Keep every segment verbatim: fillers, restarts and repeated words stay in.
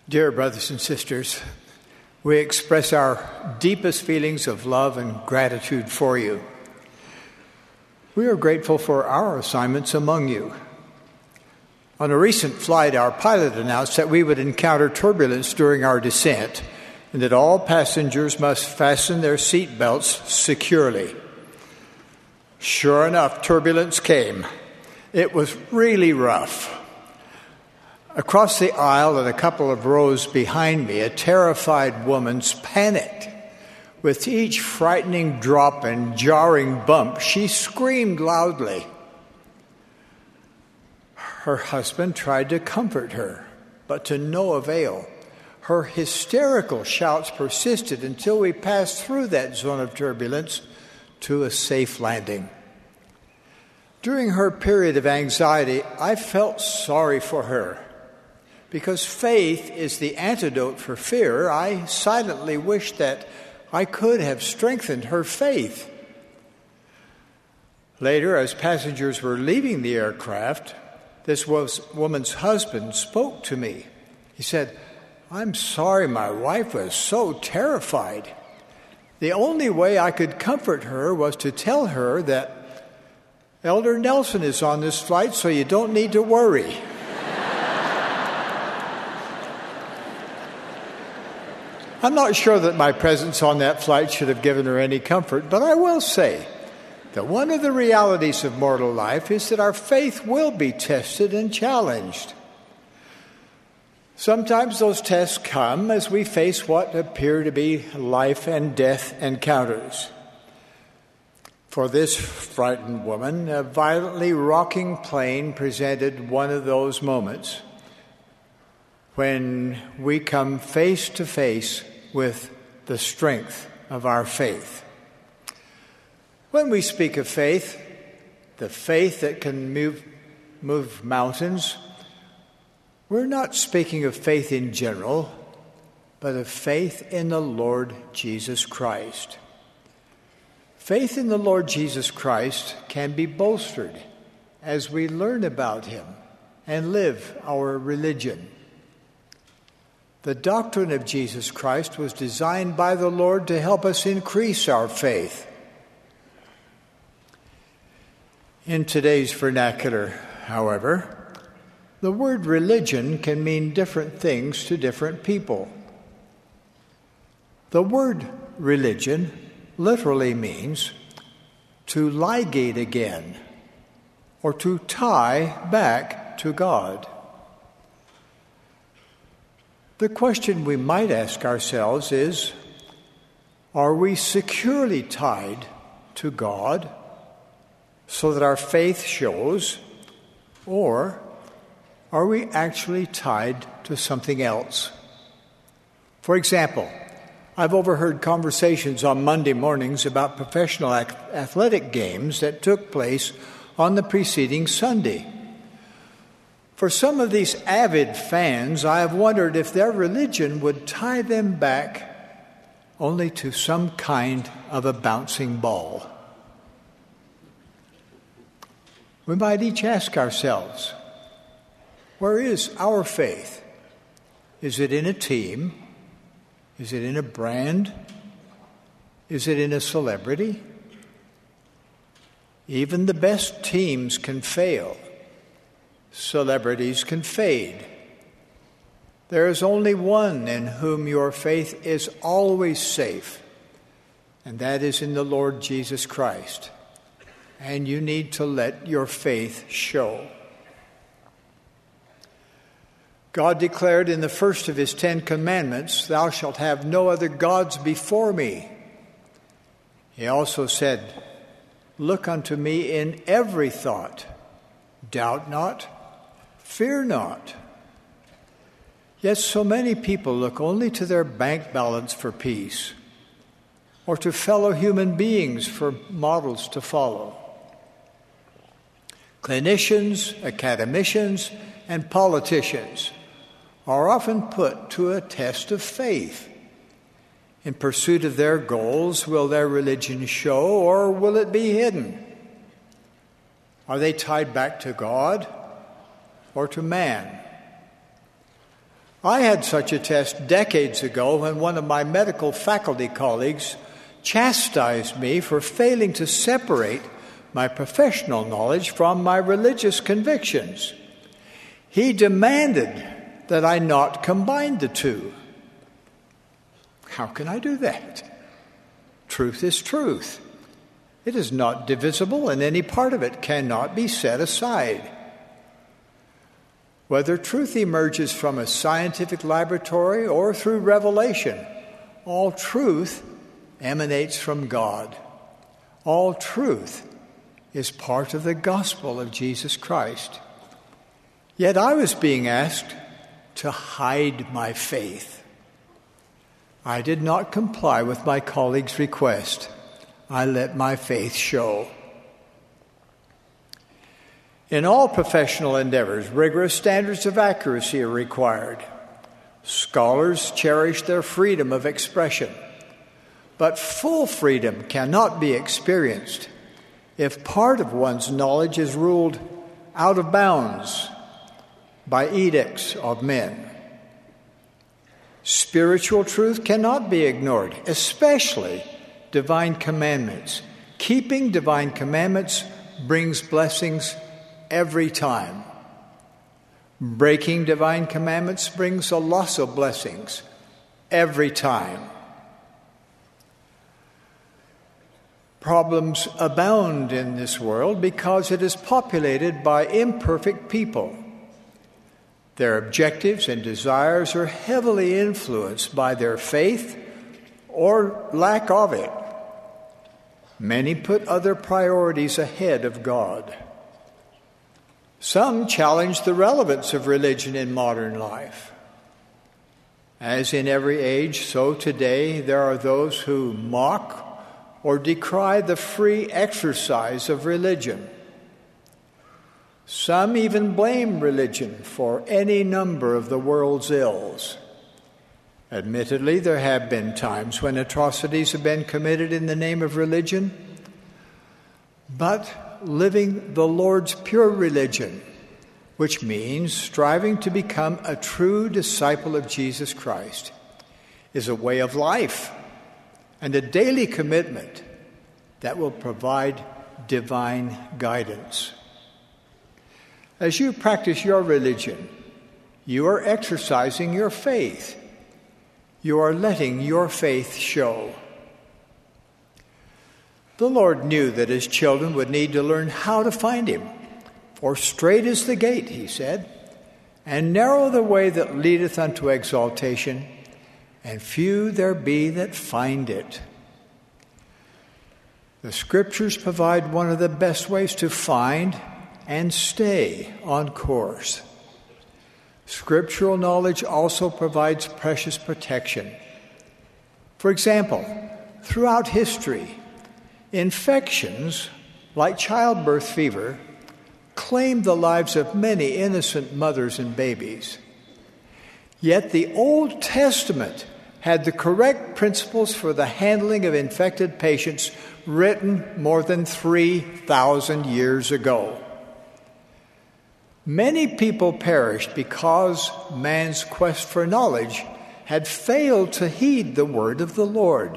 Dear brothers and sisters, we express our deepest feelings of love and gratitude for you. We are grateful for our assignments among you. On a recent flight, our pilot announced that we would encounter turbulence during our descent and that all passengers must fasten their seat belts securely. Sure enough, turbulence came. It was really rough. Across the aisle and a couple of rows behind me, a terrified woman panicked. With each frightening drop and jarring bump, she screamed loudly. Her husband tried to comfort her, but to no avail. Her hysterical shouts persisted until we passed through that zone of turbulence to a safe landing. During her period of anxiety, I felt sorry for her. Because faith is the antidote for fear, I silently wished that I could have strengthened her faith. Later, as passengers were leaving the aircraft, this woman's husband spoke to me. He said, "I'm sorry my wife was so terrified. The only way I could comfort her was to tell her that Elder Nelson is on this flight, so you don't need to worry." I'm not sure that my presence on that flight should have given her any comfort, but I will say that one of the realities of mortal life is that our faith will be tested and challenged. Sometimes those tests come as we face what appear to be life and death encounters. For this frightened woman, a violently rocking plane presented one of those moments when we come face to face with the strength of our faith. When we speak of faith, the faith that can move, move mountains, we're not speaking of faith in general, but of faith in the Lord Jesus Christ. Faith in the Lord Jesus Christ can be bolstered as we learn about him and live our religion. The doctrine of Jesus Christ was designed by the Lord to help us increase our faith. In today's vernacular, however, the word religion can mean different things to different people. The word religion literally means to ligate again or to tie back to God. The question we might ask ourselves is, are we securely tied to God so that our faith shows, or are we actually tied to something else? For example, I've overheard conversations on Monday mornings about professional athletic games that took place on the preceding Sunday. For some of these avid fans, I have wondered if their religion would tie them back only to some kind of a bouncing ball. We might each ask ourselves, where is our faith? Is it in a team? Is it in a brand? Is it in a celebrity? Even the best teams can fail. Celebrities can fade. There is only one in whom your faith is always safe, and that is in the Lord Jesus Christ. And you need to let your faith show. God declared in the first of his Ten Commandments, "Thou shalt have no other gods before me." He also said, "Look unto me in every thought. Doubt not, fear not." Yet so many people look only to their bank balance for peace, or to fellow human beings for models to follow. Clinicians, academicians, and politicians are often put to a test of faith. In pursuit of their goals, will their religion show, or will it be hidden? Are they tied back to God or to man? I had such a test decades ago when one of my medical faculty colleagues chastised me for failing to separate my professional knowledge from my religious convictions. He demanded that I not combine the two. How can I do that? Truth is truth. It is not divisible, and any part of it cannot be set aside. Whether truth emerges from a scientific laboratory or through revelation, all truth emanates from God. All truth is part of the gospel of Jesus Christ. Yet I was being asked to hide my faith. I did not comply with my colleague's request. I let my faith show. In all professional endeavors, rigorous standards of accuracy are required. Scholars cherish their freedom of expression, but full freedom cannot be experienced if part of one's knowledge is ruled out of bounds by edicts of men. Spiritual truth cannot be ignored, especially divine commandments. Keeping divine commandments brings blessings every time. Breaking divine commandments brings a loss of blessings every time. Problems abound in this world because it is populated by imperfect people. Their objectives and desires are heavily influenced by their faith or lack of it. Many put other priorities ahead of God. Some challenge the relevance of religion in modern life. As in every age, so today there are those who mock or decry the free exercise of religion. Some even blame religion for any number of the world's ills. Admittedly, there have been times when atrocities have been committed in the name of religion, but living the Lord's pure religion, which means striving to become a true disciple of Jesus Christ, is a way of life and a daily commitment that will provide divine guidance. As you practice your religion, you are exercising your faith. You are letting your faith show. The Lord knew that his children would need to learn how to find him. For straight is the gate, he said, and narrow the way that leadeth unto exaltation, and few there be that find it. The Scriptures provide one of the best ways to find and stay on course. Scriptural knowledge also provides precious protection. For example, throughout history, infections like childbirth fever claimed the lives of many innocent mothers and babies. Yet the Old Testament had the correct principles for the handling of infected patients written more than three thousand years ago. Many people perished because man's quest for knowledge had failed to heed the word of the Lord.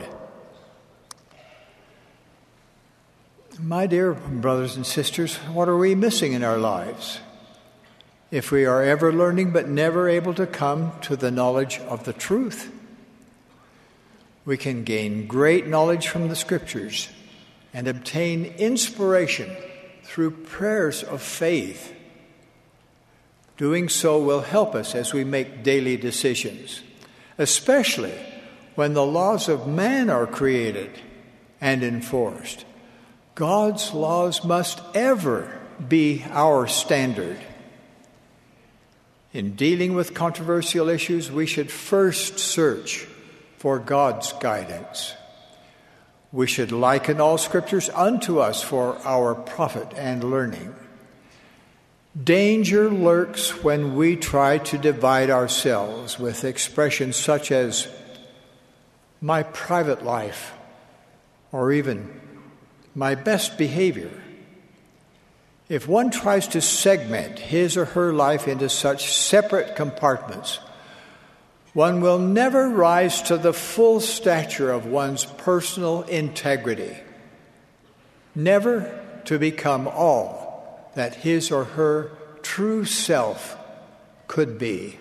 My dear brothers and sisters, what are we missing in our lives? If we are ever learning but never able to come to the knowledge of the truth, we can gain great knowledge from the Scriptures and obtain inspiration through prayers of faith. Doing so will help us as we make daily decisions, especially when the laws of man are created and enforced. God's laws must ever be our standard. In dealing with controversial issues, we should first search for God's guidance. We should liken all Scriptures unto us for our profit and learning. Danger lurks when we try to divide ourselves with expressions such as my private life or even my best behavior. If one tries to segment his or her life into such separate compartments, One will never rise to the full stature of one's personal integrity, never to become all that his or her true self could be.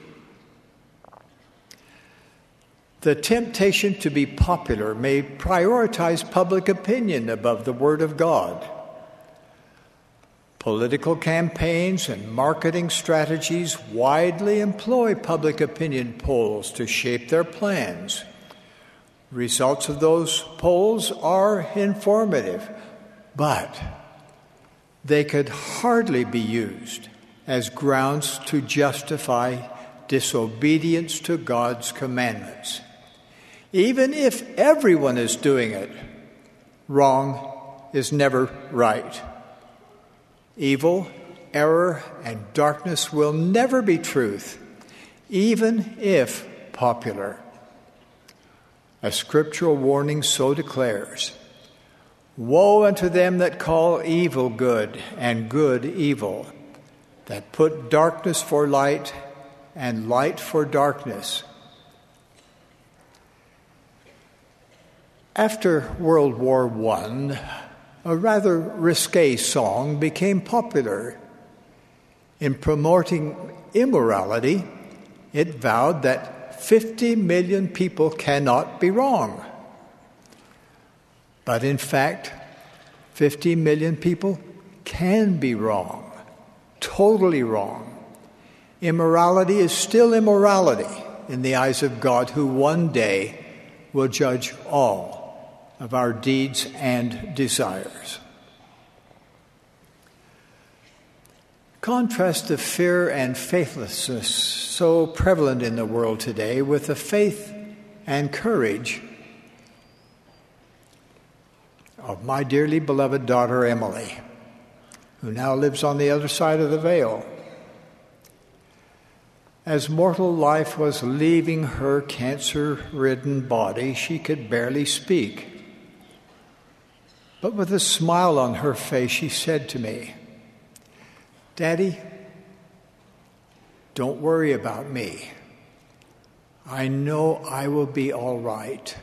The temptation to be popular may prioritize public opinion above the Word of God. Political campaigns and marketing strategies widely employ public opinion polls to shape their plans. Results of those polls are informative, but they could hardly be used as grounds to justify disobedience to God's commandments. Even if everyone is doing it, wrong is never right. Evil, error, and darkness will never be truth, even if popular. A scriptural warning so declares, "Woe unto them that call evil good and good evil, that put darkness for light and light for darkness." After World War One, a rather risque song became popular. In promoting immorality, it vowed that fifty million people cannot be wrong. But in fact, fifty million people can be wrong, totally wrong. Immorality is still immorality in the eyes of God, who one day will judge all of our deeds and desires. Contrast the fear and faithlessness so prevalent in the world today with the faith and courage of my dearly beloved daughter Emily, who now lives on the other side of the veil. As mortal life was leaving her cancer-ridden body, she could barely speak. But with a smile on her face, she said to me, "Daddy, don't worry about me. I know I will be all right."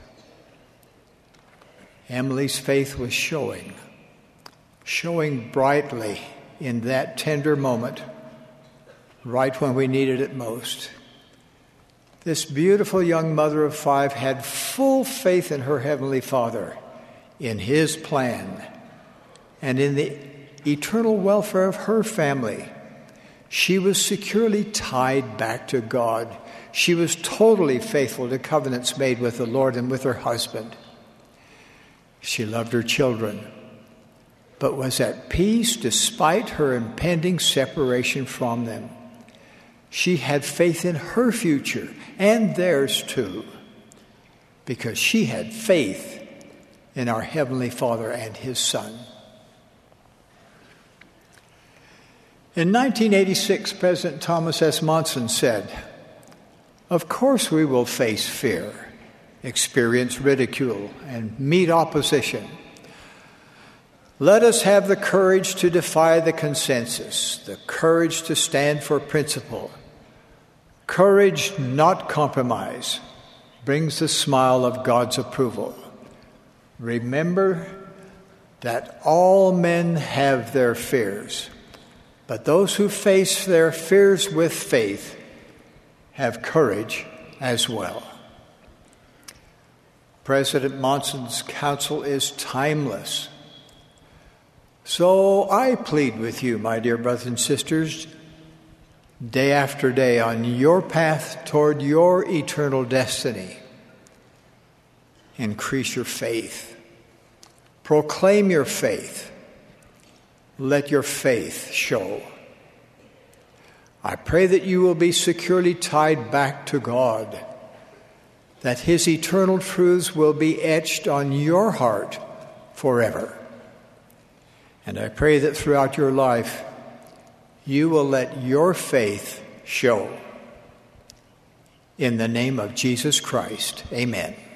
Emily's faith was showing, showing brightly in that tender moment, right when we needed it most. This beautiful young mother of five had full faith in her Heavenly Father, in His plan, and in the eternal welfare of her family. She was securely tied back to God. She was totally faithful to covenants made with the Lord and with her husband. She loved her children, but was at peace despite her impending separation from them. She had faith in her future and theirs too, because she had faith in our Heavenly Father and His Son. In nineteen eighty-six, President Thomas S. Monson said, "Of course we will face fear, experience ridicule, and meet opposition. Let us have the courage to defy the consensus, the courage to stand for principle. Courage, not compromise, brings the smile of God's approval. Remember that all men have their fears, but those who face their fears with faith have courage as well." President Monson's counsel is timeless. So I plead with you, my dear brothers and sisters, day after day on your path toward your eternal destiny, increase your faith. Proclaim your faith. Let your faith show. I pray that you will be securely tied back to God, that His eternal truths will be etched on your heart forever. And I pray that throughout your life, you will let your faith show. In the name of Jesus Christ, amen.